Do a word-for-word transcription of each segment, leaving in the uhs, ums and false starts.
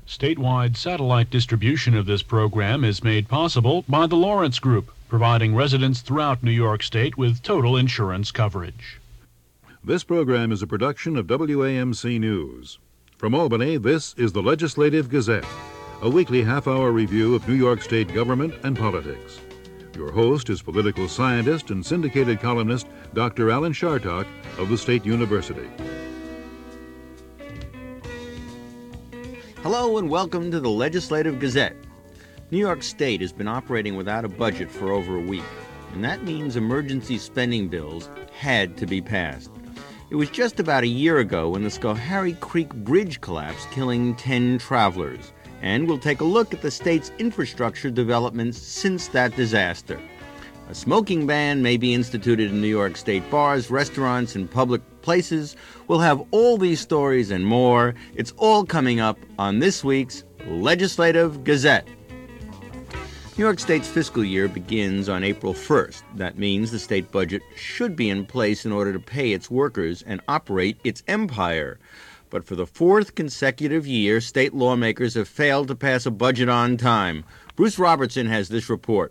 Statewide satellite distribution of this program is made possible by the Lawrence Group, providing residents throughout New York State with total insurance coverage. This program is a production of W A M C News. From Albany, this is the Legislative Gazette, a weekly half-hour review of New York State government and politics. Your host is political scientist and syndicated columnist Doctor Alan Chartock of the State University. Hello and welcome to the Legislative Gazette. New York State has been operating without a budget for over a week, and that means emergency spending bills had to be passed. It was just about a year ago when the Schoharie Creek Bridge collapsed, killing ten travelers, and we'll take a look at the state's infrastructure developments since that disaster. A smoking ban may be instituted in New York State bars, restaurants, and public places. We'll have all these stories and more. It's all coming up on this week's Legislative Gazette. New York State's fiscal year begins on April first. That means the state budget should be in place in order to pay its workers and operate its empire. But for the fourth consecutive year, state lawmakers have failed to pass a budget on time. Bruce Robertson has this report.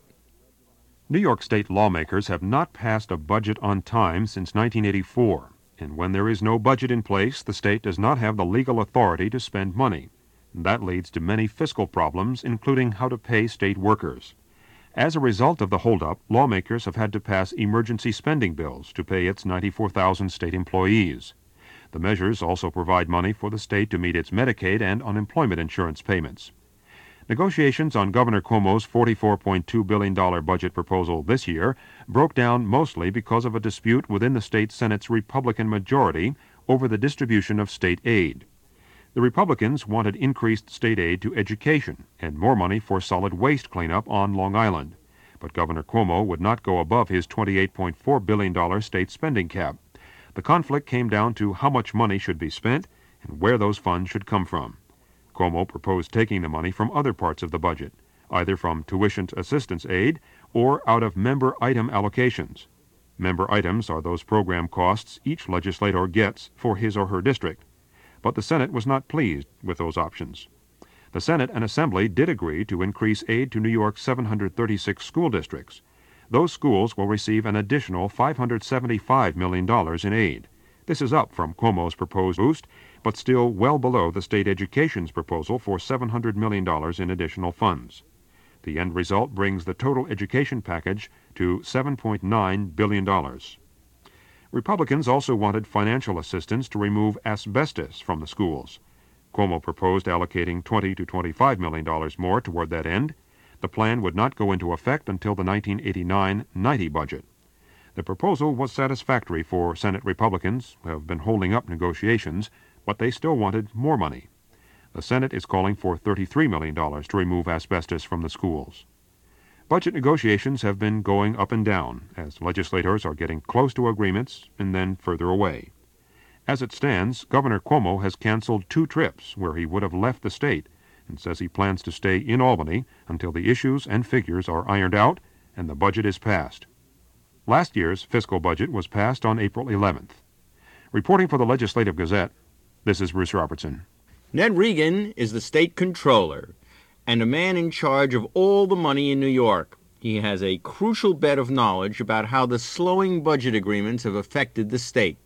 New York State lawmakers have not passed a budget on time since nineteen eighty-four, and when there is no budget in place, the state does not have the legal authority to spend money. That leads to many fiscal problems, including how to pay state workers. As a result of the holdup, lawmakers have had to pass emergency spending bills to pay its ninety-four thousand state employees. The measures also provide money for the state to meet its Medicaid and unemployment insurance payments. Negotiations on Governor Cuomo's forty-four point two billion dollars budget proposal this year broke down mostly because of a dispute within the state Senate's Republican majority over the distribution of state aid. The Republicans wanted increased state aid to education and more money for solid waste cleanup on Long Island, but Governor Cuomo would not go above his twenty-eight point four billion dollars state spending cap. The conflict came down to how much money should be spent and where those funds should come from. Cuomo proposed taking the money from other parts of the budget, either from tuition assistance aid or out of member item allocations. Member items are those program costs each legislator gets for his or her district. But the Senate was not pleased with those options. The Senate and Assembly did agree to increase aid to New York's seven hundred thirty-six school districts. Those schools will receive an additional five hundred seventy-five million dollars in aid. This is up from Cuomo's proposed boost, but still well below the state education's proposal for seven hundred million dollars in additional funds. The end result brings the total education package to seven point nine billion dollars. Republicans also wanted financial assistance to remove asbestos from the schools. Cuomo proposed allocating twenty to twenty-five million dollars more toward that end. The plan would not go into effect until the nineteen eighty-nine ninety budget. The proposal was satisfactory for Senate Republicans, who have been holding up negotiations, but they still wanted more money. The Senate is calling for thirty-three million dollars to remove asbestos from the schools. Budget negotiations have been going up and down, as legislators are getting close to agreements and then further away. As it stands, Governor Cuomo has canceled two trips where he would have left the state and says he plans to stay in Albany until the issues and figures are ironed out and the budget is passed. Last year's fiscal budget was passed on April eleventh. Reporting for the Legislative Gazette, this is Bruce Robertson. Ned Regan is the state controller and a man in charge of all the money in New York. He has a crucial bed of knowledge about how the slowing budget agreements have affected the state.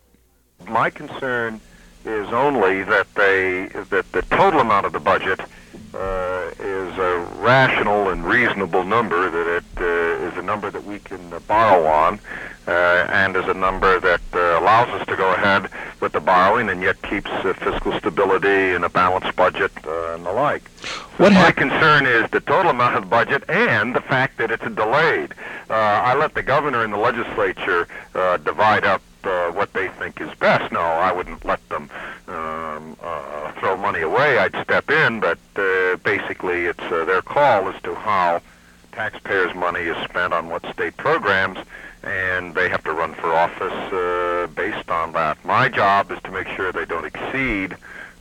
My concern is only that they that the total amount of the budget uh, is a rational and reasonable number, that it uh, is a number that we can uh, borrow on, uh, and is a number that uh, allows us to go ahead with the borrowing and yet keeps uh, fiscal stability and a balanced budget uh, and the like. What My hap- concern is the total amount of the budget and the fact that it's delayed. Uh, I let the governor and the legislature uh, divide up Uh, what they think is best. No, I wouldn't let them um, uh, throw money away. I'd step in, but uh, basically it's uh, their call as to how taxpayers' money is spent on what state programs, and they have to run for office uh, based on that. My job is to make sure they don't exceed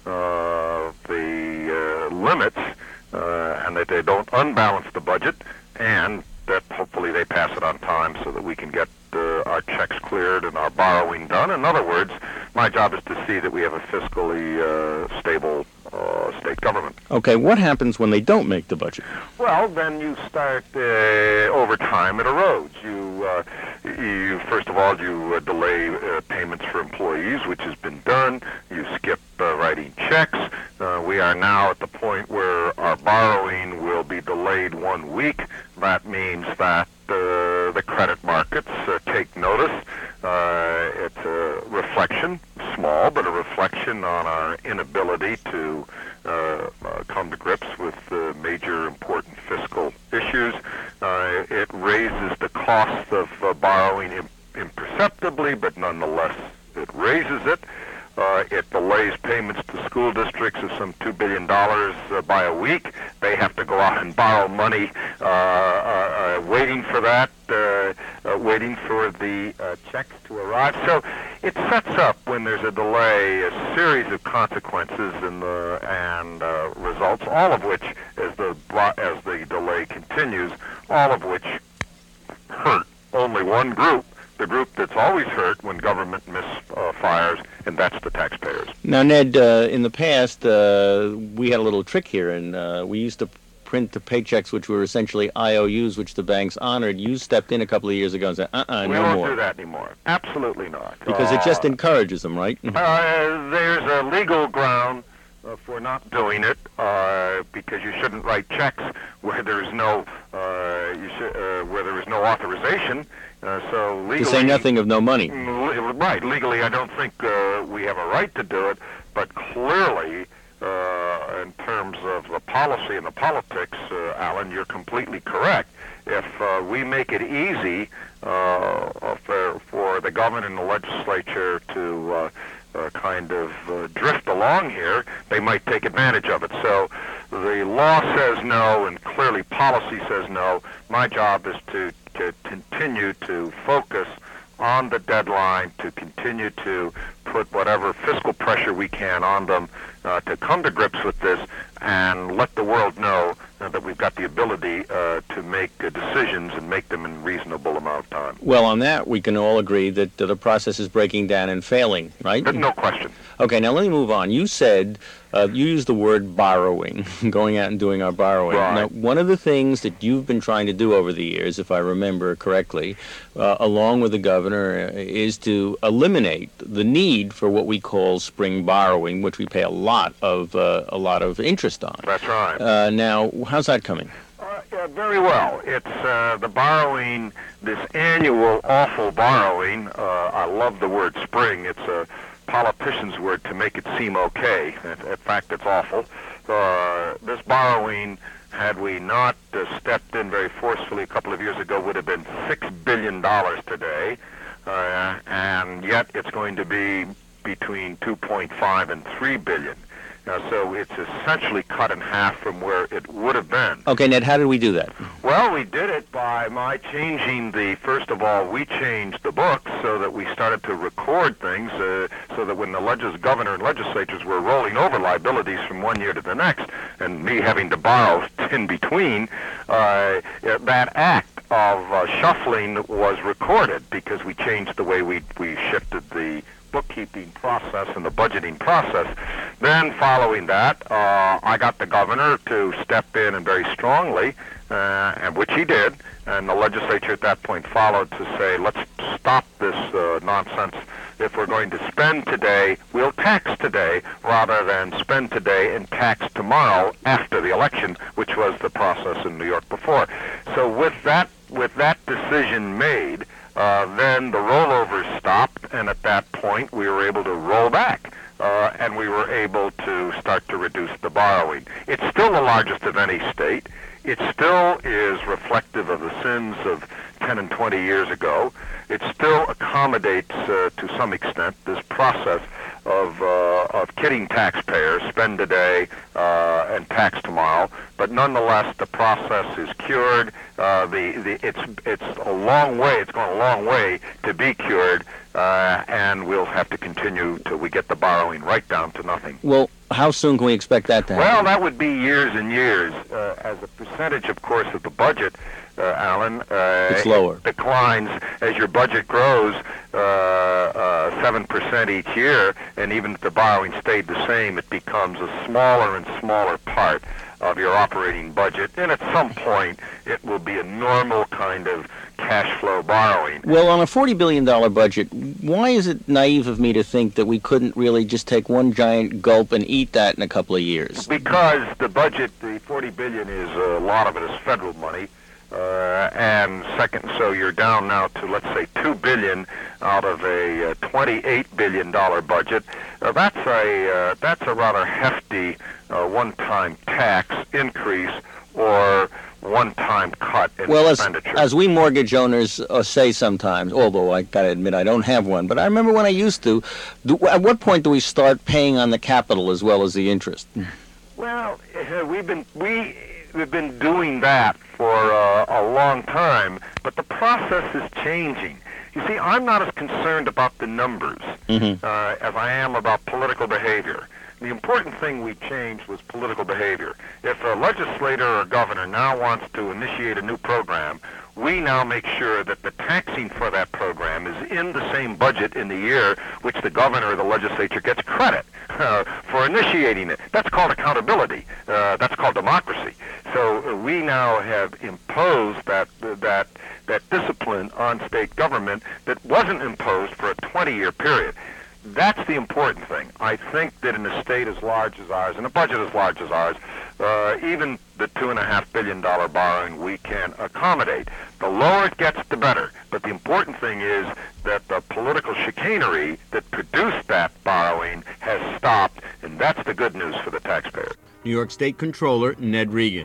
uh, the uh, limits uh, and that they don't unbalance the budget, and that hopefully they pass it on time so that we can get uh, our checks cleared and our borrowing done. In other words, my job is to see that we have a fiscally uh, stable uh, state government. Okay, what happens when they don't make the budget? Well, then you start, uh, over time, it erodes. You, uh, you first of all, you uh, delay uh, payments for employees, which has been done. You skip uh, writing checks. Uh, we are now at the point where our borrowing will be delayed one week. That means that uh, the credit markets uh, take notice. Uh, it's a reflection, small, but a reflection on our inability to uh, uh, come to grips with uh, major important fiscal issues. Uh, it raises the cost of uh, borrowing im- imperceptibly, but nonetheless it raises it. Uh, it delays payments to school districts of some two billion dollars uh, by a week. They have to go out and borrow money, uh, uh, uh, waiting for that, uh, uh, waiting for the uh, checks to arrive. So it sets up, when there's a delay, a series of consequences and, uh, and uh, results, all of which, as the, as the delay continues, all of which hurt only one group, the group that's always hurt when government misfires, uh, and that's the taxpayers. Now, Ned, uh, in the past, uh, we had a little trick here, and uh, we used to print the paychecks, which were essentially I O Us, which the banks honored. You stepped in a couple of years ago and said, uh-uh, we no don't more. do that anymore. Absolutely not. Because uh, it just encourages them, right? uh, there's a legal ground uh, for not doing it, uh, because you shouldn't write checks where there's no, uh, you sh- uh, where there is no authorization. Uh, so legally, to say nothing of no money. Right. Legally, I don't think uh, we have a right to do it, but clearly, uh, in terms of the policy and the politics, uh, Alan, you're completely correct. If uh, we make it easy uh, for, for the government and the legislature to uh, uh, kind of uh, drift along here, they might take advantage of it. So the law says no, and clearly policy says no. My job is to to continue to focus on the deadline, to continue to put whatever fiscal pressure we can on them uh, to come to grips with this and let the world know uh, that we've got the ability uh, to make uh, decisions and make them in a reasonable amount of time. Well, on that, we can all agree that uh, the process is breaking down and failing, right? There's no question. Okay, now let me move on. You said, uh, you used the word borrowing, going out and doing our borrowing. Right. Now, one of the things that you've been trying to do over the years, if I remember correctly, uh, along with the governor, uh, is to eliminate the need for what we call spring borrowing, which we pay a lot of uh, a lot of interest on. That's right. Uh, now, how's that coming? Uh, yeah, very well. It's uh, the borrowing, this annual awful borrowing. Uh, I love the word spring. It's a politician's word to make it seem okay. In, in fact, it's awful. Uh, this borrowing, had we not uh, stepped in very forcefully a couple of years ago, would have been six billion dollars today. Uh, and yet it's going to be between two point five and three billion. Uh, so it's essentially cut in half from where it would have been. Okay, Ned, how did we do that? Well, we did it by my changing the, first of all, we changed the books so that we started to record things uh, so that when the legis- governor and legislatures were rolling over liabilities from one year to the next, and me having to borrow in between, uh, that act of uh, shuffling was recorded because we changed the way we, we shifted the bookkeeping process and the budgeting process. Then following that, uh, I got the governor to step in and very strongly, uh, and which he did, and the legislature at that point followed to say, let's stop this uh, nonsense. If we're going to spend today, we'll tax today rather than spend today and tax tomorrow after the election, which was the process in New York before. So with that, with that decision made, Uh, then the rollovers stopped, and at that point we were able to roll back, uh, and we were able to start to reduce the borrowing. It's still the largest of any state. It still is reflective of the sins of ten and twenty years ago. It still accommodates, uh, to some extent, this process of uh, of kidding taxpayers, spend today uh, and tax tomorrow. But nonetheless, the process is cured. Uh, the, the it's it's a long way. It's gone a long way to be cured. uh, and we'll have to continue till we get the borrowing right down to nothing. Well, how soon can we expect that to happen? Well, that would be years and years. Uh, as a percentage, of course, of the budget, uh, Alan, uh, it's lower. It declines as your budget grows uh, uh, seven percent each year, and even if the borrowing stayed the same, it becomes a smaller and smaller part of your operating budget, and at some point it will be a normal kind of cash flow borrowing. Well, on a forty billion dollars budget, why is it naive of me to think that we couldn't really just take one giant gulp and eat that in a couple of years? Because the budget, the forty billion dollars is, a lot of it is federal money, uh, and second, so you're down now to, let's say, two billion dollars out of a uh, twenty-eight billion dollars budget. Uh, that's a uh, that's a rather hefty uh, one-time tax increase or one-time cut in well, expenditure. Well, as, as we mortgage owners uh, say sometimes, although I got to admit I don't have one, but I remember when I used to, do, at what point do we start paying on the capital as well as the interest? Well, uh, we've been we we've been doing that for uh, a long time, but the process is changing. You see, I'm not as concerned about the numbers mm-hmm. uh, as I am about political behavior. The important thing we changed was political behavior. If a legislator or governor now wants to initiate a new program, we now make sure that the taxing for that program is in the same budget in the year which the governor or the legislature gets credit uh, for initiating it. That's called accountability. Uh, that's called democracy. So uh, we now have imposed that uh, that that discipline on state government that wasn't imposed for a twenty-year period. That's the important thing. I think that in a state as large as ours, in a budget as large as ours, uh, even the two and a half billion dollar borrowing we can accommodate. The lower it gets, the better. But the important thing is that the political chicanery that produced that borrowing has stopped, and that's the good news for the taxpayer. New York State Comptroller Ned Regan.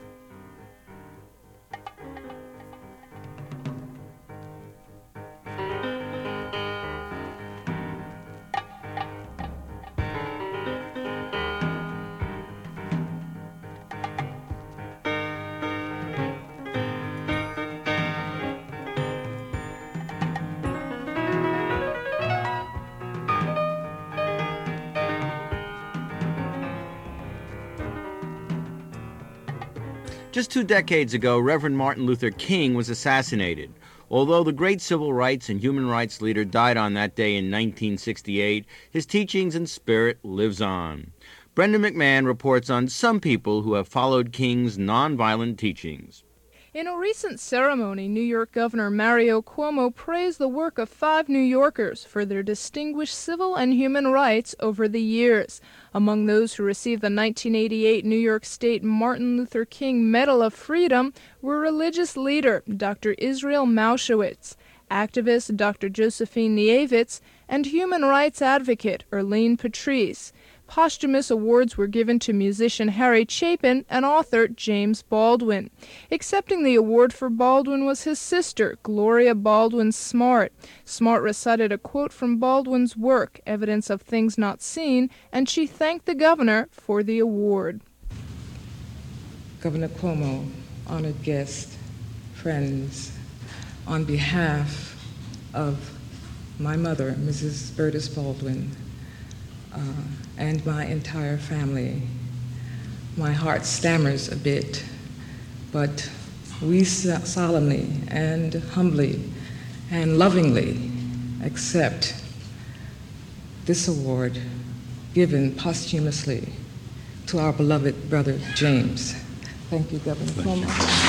Just two decades ago, Reverend Martin Luther King was assassinated. Although the great civil rights and human rights leader died on that day in nineteen sixty-eight, his teachings and spirit lives on. Brendan McMahon reports on some people who have followed King's nonviolent teachings. In a recent ceremony, New York Governor Mario Cuomo praised the work of five New Yorkers for their distinguished civil and human rights over the years. Among those who received the nineteen eighty-eight New York State Martin Luther King Medal of Freedom were religious leader Doctor Israel Maushowitz, activist Doctor Josephine Nievitz, and human rights advocate Erlene Patrice. Posthumous awards were given to musician Harry Chapin and author James Baldwin. Accepting the award for Baldwin was his sister, Gloria Baldwin Smart. Smart recited a quote from Baldwin's work, Evidence of Things Not Seen, and she thanked the governor for the award. Governor Cuomo, honored guests, friends, on behalf of my mother, Missus Bertis Baldwin, uh, and my entire family, my heart stammers a bit, but we solemnly and humbly and lovingly accept this award given posthumously to our beloved brother James. Thank you, Governor Cuomo.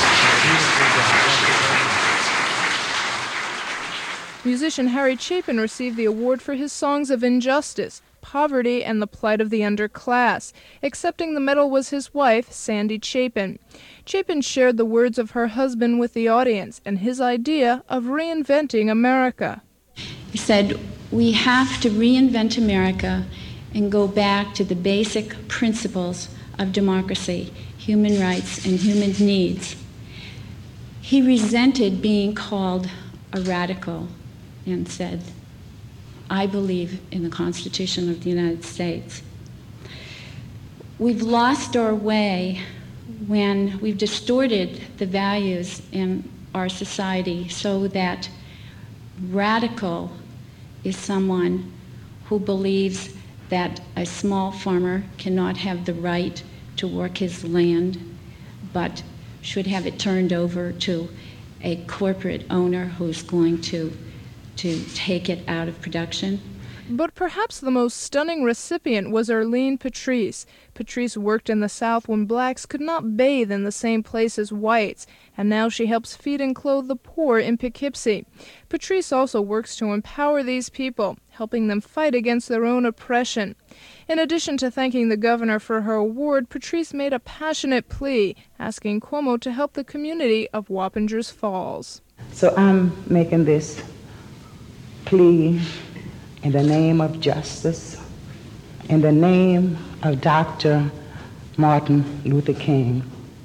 Musician Harry Chapin received the award for his songs of injustice, poverty, and the plight of the underclass. Accepting the medal was his wife, Sandy Chapin. Chapin shared the words of her husband with the audience and his idea of reinventing America. He said, we have to reinvent America and go back to the basic principles of democracy, human rights, and human needs. He resented being called a radical and said, I believe in the Constitution of the United States. We've lost our way when we've distorted the values in our society so that radical is someone who believes that a small farmer cannot have the right to work his land, but should have it turned over to a corporate owner who's going to, to take it out of production. But perhaps the most stunning recipient was Arlene Patrice. Patrice worked in the South when blacks could not bathe in the same place as whites, and now she helps feed and clothe the poor in Poughkeepsie. Patrice also works to empower these people, helping them fight against their own oppression. In addition to thanking the governor for her award, Patrice made a passionate plea, asking Cuomo to help the community of Wappingers Falls. So I'm making this plea in the name of justice, in the name of Doctor Martin Luther King.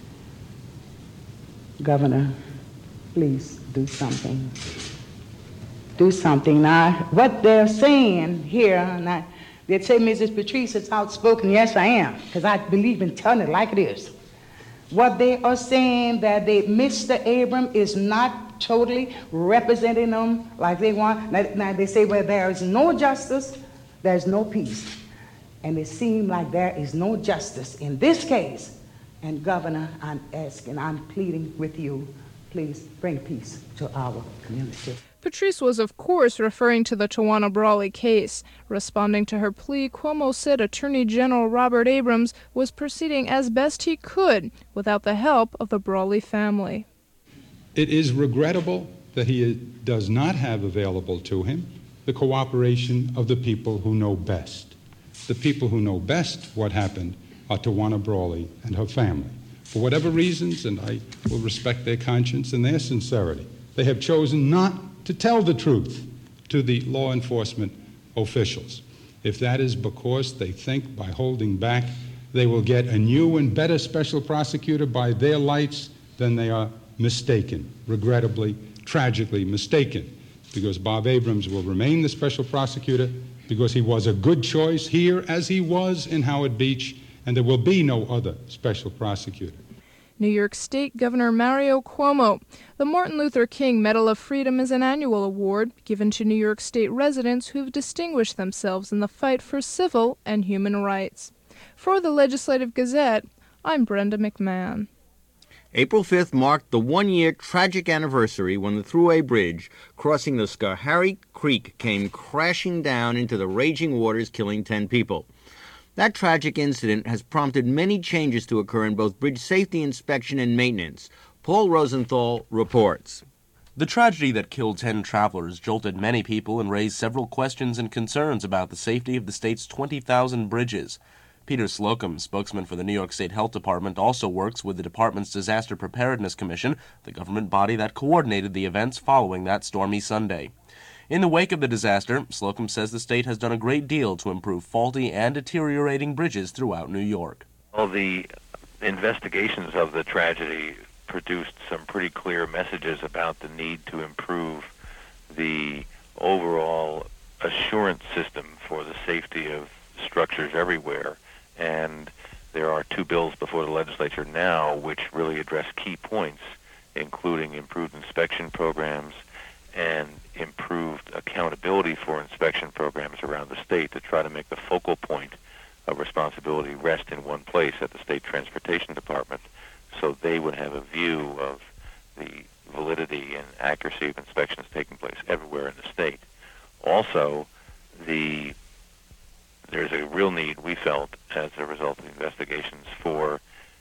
Governor, please do something. Do something. Now, what they're saying here, and I, they say Missus Patrice is outspoken. Yes, I am, because I believe in telling it like it is. What they are saying that they, Mister Abram is not totally representing them like they want. Now, now they say, well, there is no justice, there's no peace. And it seems like there is no justice in this case. And Governor, I'm asking, I'm pleading with you, please bring peace to our community. Patrice was, of course, referring to the Tawana Brawley case. Responding to her plea, Cuomo said Attorney General Robert Abrams was proceeding as best he could without the help of the Brawley family. It is regrettable that he does not have available to him the cooperation of the people who know best. The people who know best what happened are Tawana Brawley and her family. For whatever reasons, and I will respect their conscience and their sincerity, they have chosen not to tell the truth to the law enforcement officials. If that is because they think by holding back they will get a new and better special prosecutor by their lights, then they are mistaken, regrettably, tragically mistaken, because Bob Abrams will remain the special prosecutor because he was a good choice here as he was in Howard Beach, and there will be no other special prosecutor. New York State Governor Mario Cuomo. The Martin Luther King Medal of Freedom is an annual award given to New York State residents who have distinguished themselves in the fight for civil and human rights. For the Legislative Gazette, I'm Brenda McMahon. April fifth marked the one-year tragic anniversary when the Thruway Bridge crossing the Schoharie Creek came crashing down into the raging waters, killing ten people. That tragic incident has prompted many changes to occur in both bridge safety inspection and maintenance. Paul Rosenthal reports. The tragedy that killed ten travelers jolted many people and raised several questions and concerns about the safety of the state's twenty thousand bridges. Peter Slocum, spokesman for the New York State Health Department, also works with the department's Disaster Preparedness Commission, the government body that coordinated the events following that stormy Sunday. In the wake of the disaster, Slocum says the state has done a great deal to improve faulty and deteriorating bridges throughout New York. Well, the investigations of the tragedy produced some pretty clear messages about the need to improve the overall assurance system for the safety of structures everywhere. And there are two bills before the legislature now which really address key points, including improved inspection programs and improved accountability for inspection programs around the state to try to make the focal point of responsibility rest in one place at the State Transportation Department, so they would have a view of the validity and accuracy of inspections taking place everywhere in the state. Also, the there's a real need, we felt, as a result of the investigations, for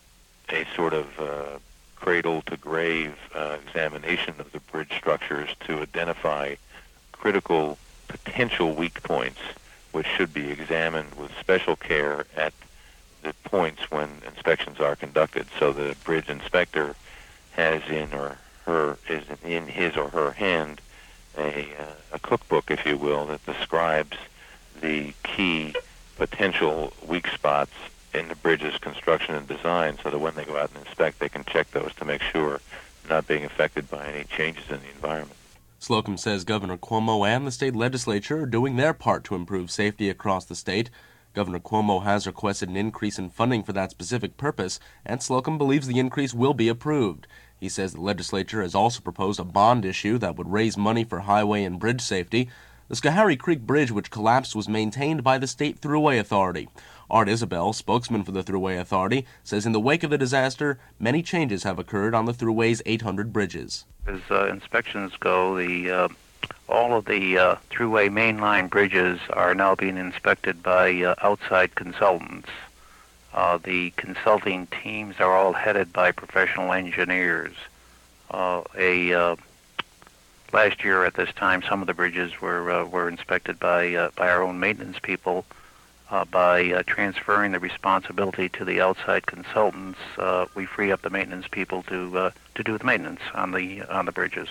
a sort of uh, cradle-to-grave uh, examination of the bridge structures to identify critical potential weak points, which should be examined with special care at the points when inspections are conducted, so the bridge inspector has in or her is in his or her hand a, uh, a cookbook, if you will, that describes the key potential weak spots in the bridge's construction and design, so that when they go out and inspect, they can check those to make sure they're not being affected by any changes in the environment. Slocum says Governor Cuomo and the state legislature are doing their part to improve safety across the state. Governor Cuomo has requested an increase in funding for that specific purpose, and Slocum believes the increase will be approved. He says the legislature has also proposed a bond issue that would raise money for highway and bridge safety. The Schoharie Creek Bridge, which collapsed, was maintained by the State Thruway Authority. Art Isabel, spokesman for the Thruway Authority, says in the wake of the disaster, many changes have occurred on the Thruway's eight hundred bridges. As uh, inspections go, the uh, all of the uh, Thruway mainline bridges are now being inspected by uh, outside consultants. Uh, the consulting teams are all headed by professional engineers. Uh, a uh, last year at this time, some of the bridges were uh, were inspected by uh, by our own maintenance people. Uh, by uh, transferring the responsibility to the outside consultants, uh, we free up the maintenance people to uh, to do the maintenance on the on the bridges.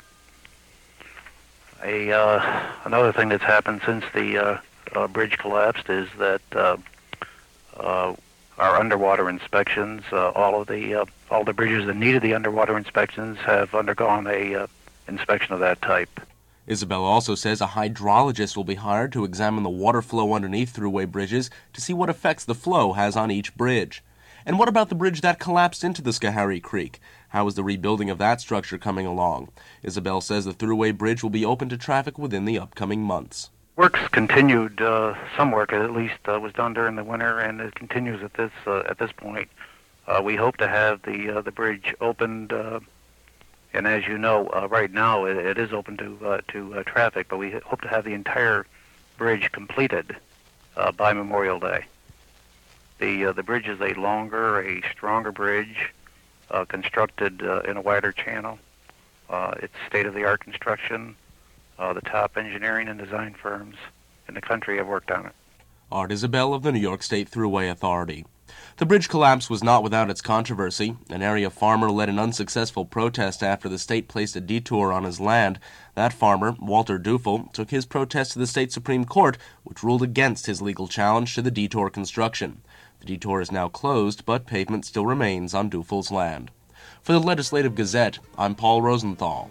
A uh, another thing that's happened since the uh, uh, bridge collapsed is that uh, uh, our underwater inspections, uh, all of the uh, all the bridges that needed the underwater inspections have undergone a uh, inspection of that type. Isabel also says a hydrologist will be hired to examine the water flow underneath Thruway bridges to see what effects the flow has on each bridge. And what about the bridge that collapsed into the Schoharie Creek? How is the rebuilding of that structure coming along? Isabel says the Thruway Bridge will be open to traffic within the upcoming months. Works continued. Uh, some work, at least, uh, was done during the winter, and it continues at this uh, at this point. Uh, we hope to have the uh, the bridge opened. Uh, And as you know, uh, right now it, it is open to uh, to uh, traffic, but we hope to have the entire bridge completed uh, by Memorial Day. The uh, the bridge is a longer, a stronger bridge, uh, constructed uh, in a wider channel. Uh, it's state-of-the-art construction. Uh, the top engineering and design firms in the country have worked on it. Art Isabel of the New York State Thruway Authority. The bridge collapse was not without its controversy. An area farmer led an unsuccessful protest after the state placed a detour on his land. That farmer, Walter Dufel, took his protest to the state Supreme Court, which ruled against his legal challenge to the detour construction. The detour is now closed, but pavement still remains on Dufel's land. For the Legislative Gazette, I'm Paul Rosenthal.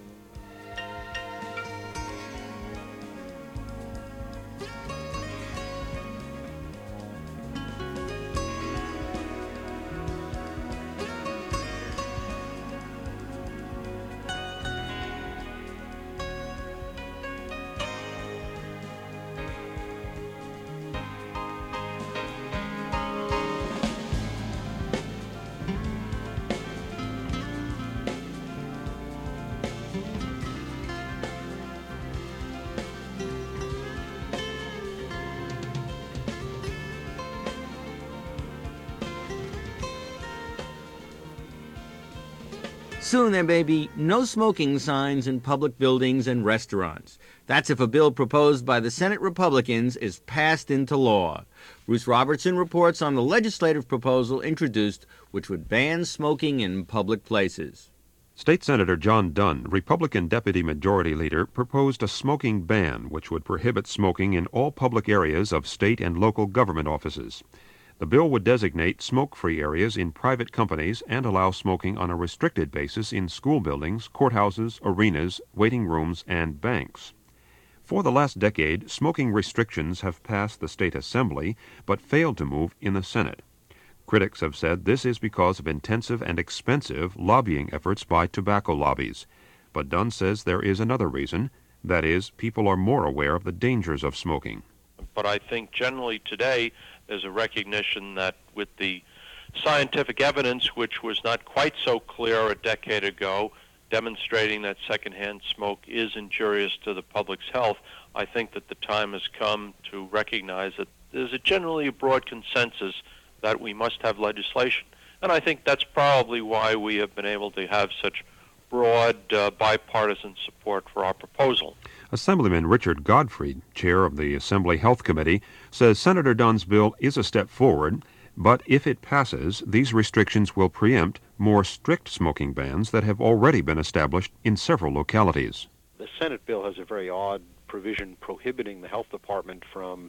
Soon there may be no smoking signs in public buildings and restaurants. That's if a bill proposed by the Senate Republicans is passed into law. Bruce Robertson reports on the legislative proposal introduced which would ban smoking in public places. State Senator John Dunn, Republican Deputy Majority Leader, proposed a smoking ban which would prohibit smoking in all public areas of state and local government offices. The bill would designate smoke-free areas in private companies and allow smoking on a restricted basis in school buildings, courthouses, arenas, waiting rooms, and banks. For the last decade, smoking restrictions have passed the state assembly but failed to move in the Senate. Critics have said this is because of intensive and expensive lobbying efforts by tobacco lobbies. But Dunn says there is another reason. That is, people are more aware of the dangers of smoking. But I think generally today there's a recognition that with the scientific evidence, which was not quite so clear a decade ago, demonstrating that secondhand smoke is injurious to the public's health, I think that the time has come to recognize that there's a generally a broad consensus that we must have legislation. And I think that's probably why we have been able to have such broad uh, bipartisan support for our proposal. Assemblyman Richard Godfrey, chair of the Assembly Health Committee, says Senator Dunn's bill is a step forward, but if it passes, these restrictions will preempt more strict smoking bans that have already been established in several localities. The Senate bill has a very odd provision prohibiting the health department from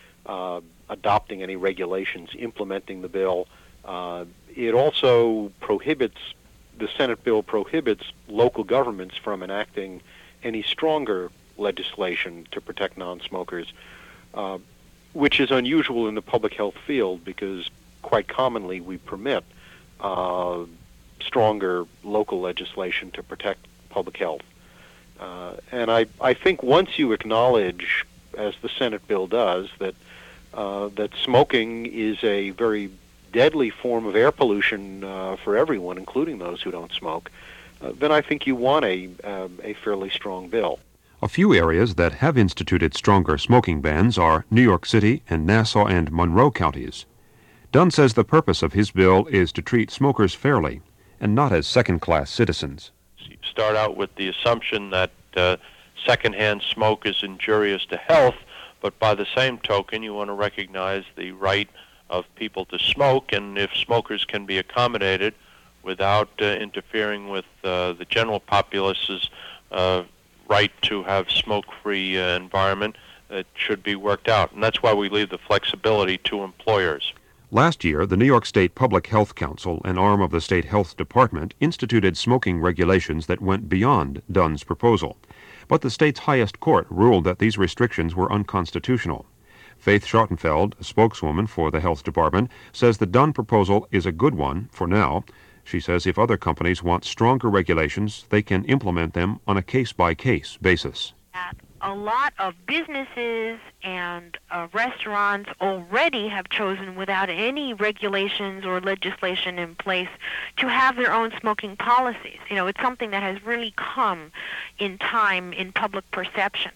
uh, adopting any regulations implementing the bill. Uh, it also prohibits, the Senate bill prohibits local governments from enacting any stronger legislation to protect non-smokers, uh, which is unusual in the public health field because quite commonly we permit uh, stronger local legislation to protect public health. Uh, and I, I think once you acknowledge, as the Senate bill does, that uh, that smoking is a very deadly form of air pollution uh, for everyone, including those who don't smoke, uh, then I think you want a, um, a fairly strong bill. A few areas that have instituted stronger smoking bans are New York City and Nassau and Monroe counties. Dunn says the purpose of his bill is to treat smokers fairly and not as second-class citizens. You start out with the assumption that uh, secondhand smoke is injurious to health, but by the same token, you want to recognize the right of people to smoke, and if smokers can be accommodated without uh, interfering with uh, the general populace's uh, right to have smoke-free uh, environment, it should be worked out. And that's why we leave the flexibility to employers. Last year, the New York State Public Health Council, an arm of the State Health Department, instituted smoking regulations that went beyond Dunn's proposal. But the state's highest court ruled that these restrictions were unconstitutional. Faith Schottenfeld, a spokeswoman for the Health Department, says the Dunn proposal is a good one for now. She says if other companies want stronger regulations, they can implement them on a case-by-case basis. A lot of businesses and uh, restaurants already have chosen, without any regulations or legislation in place, to have their own smoking policies. You know, it's something that has really come in time in public perception.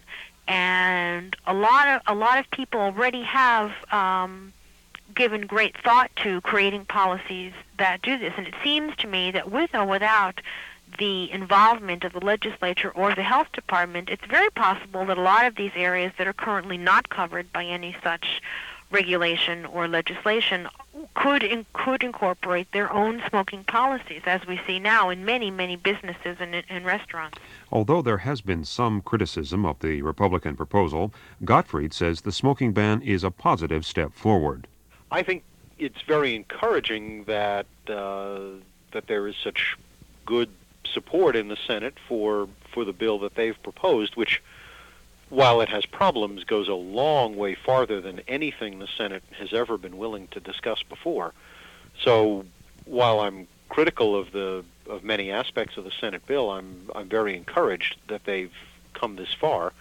And a lot of a lot of people already have um, given great thought to creating policies that do this. And it seems to me that with or without the involvement of the legislature or the health department, it's very possible that a lot of these areas that are currently not covered by any such regulation or legislation could in, could incorporate their own smoking policies, as we see now in many, many businesses and, and restaurants. Although there has been some criticism of the Republican proposal, Gottfried says the smoking ban is a positive step forward. I think it's very encouraging that uh, that there is such good support in the Senate for for the bill that they've proposed, which, while it has problems, goes a long way farther than anything the Senate has ever been willing to discuss before. So while I'm critical of the of many aspects of the Senate bill, I'm I'm very encouraged that they've come this far,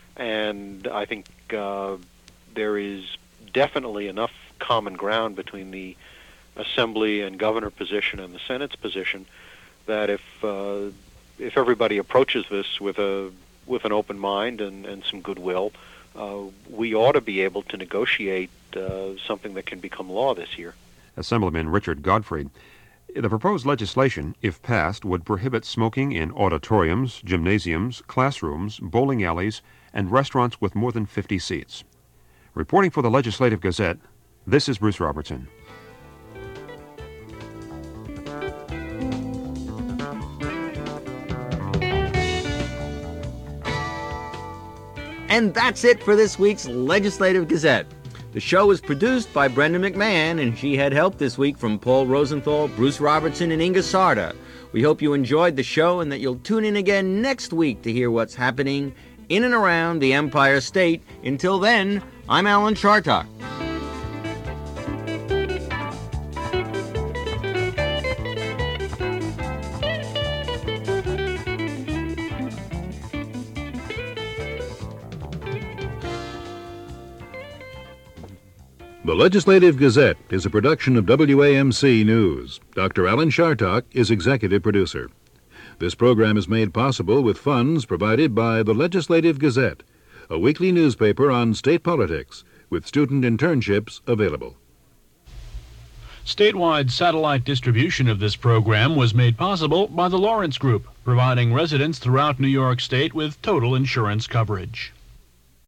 and I think uh, there is definitely enough common ground between the Assembly and governor position and the Senate's position that if uh, if everybody approaches this with a with an open mind and, and some goodwill, uh, we ought to be able to negotiate uh, something that can become law this year. Assemblyman Richard Gottfried. The proposed legislation, if passed, would prohibit smoking in auditoriums, gymnasiums, classrooms, bowling alleys, and restaurants with more than fifty seats. Reporting for the Legislative Gazette, this is Bruce Robertson. And that's it for this week's Legislative Gazette. The show was produced by Brenda McMahon, and she had help this week from Paul Rosenthal, Bruce Robertson, and Inga Sarda. We hope you enjoyed the show and that you'll tune in again next week to hear what's happening in and around the Empire State. Until then, I'm Alan Chartock. The Legislative Gazette is a production of W A M C News. Doctor Alan Chartock is executive producer. This program is made possible with funds provided by the Legislative Gazette, a weekly newspaper on state politics with student internships available. Statewide satellite distribution of this program was made possible by the Lawrence Group, providing residents throughout New York State with total insurance coverage.